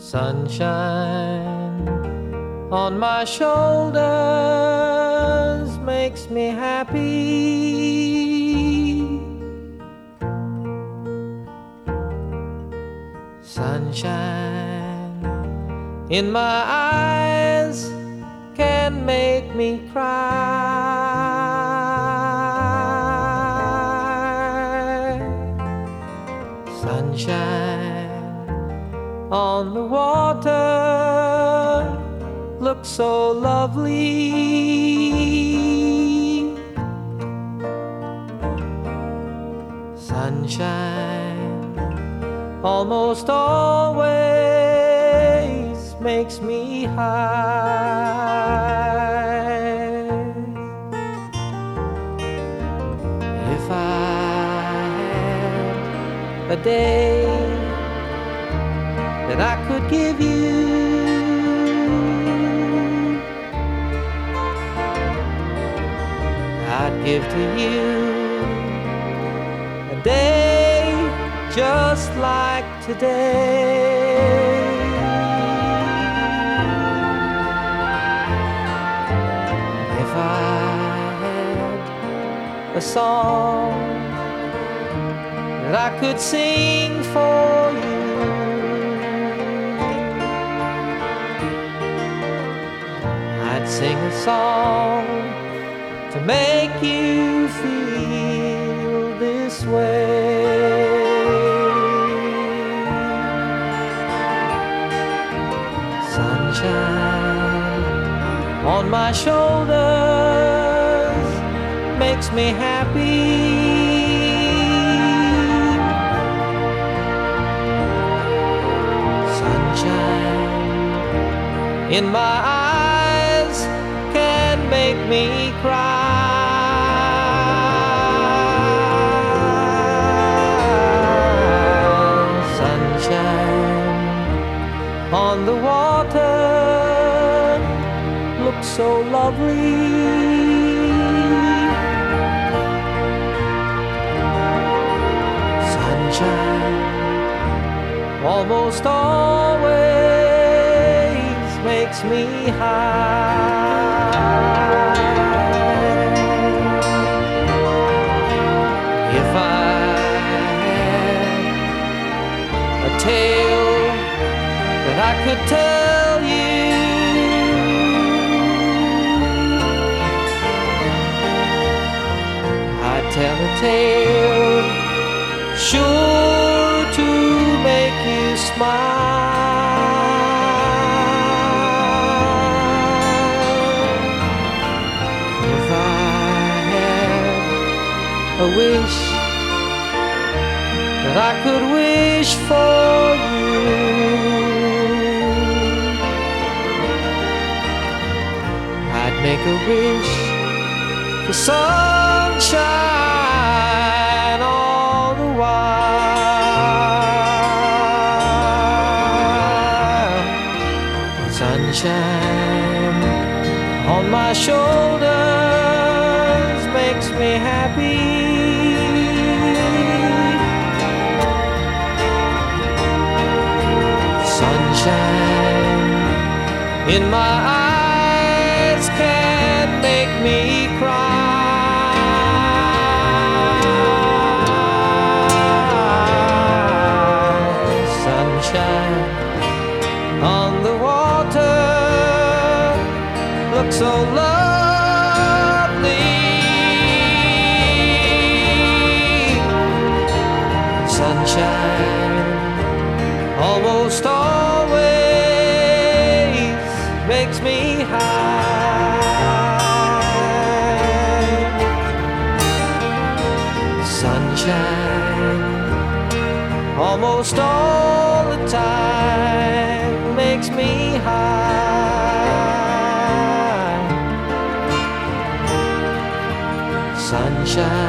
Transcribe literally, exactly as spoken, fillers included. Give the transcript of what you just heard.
Sunshine on my shoulders makes me happy. Sunshine in my eyes can make me cry. Sunshine on the water looks so lovely. Sunshine almost always makes me high. If I had a day that I could give you, I'd give to you a day just like today. If I had a song that I could sing for you, I'd sing a song to make you feel this way. Sunshine on my shoulders makes me happy. Sunshine in my eyes can make me cry. Sunshine on the water looks so lovely. Sunshine almost always makes me high. If I had a tale that I could tell you, I'd tell a tale sure to make you smile. If I had a wish that I could wish for you, I'd make a wish for sunshine all the while. Sunshine on my shoulders makes me happy. Sunshine in my eyes can make me cry. Sunshine on the water looks so lovely. Sunshine almost always makes me high. Sunshine almost all the time makes me high. Sunshine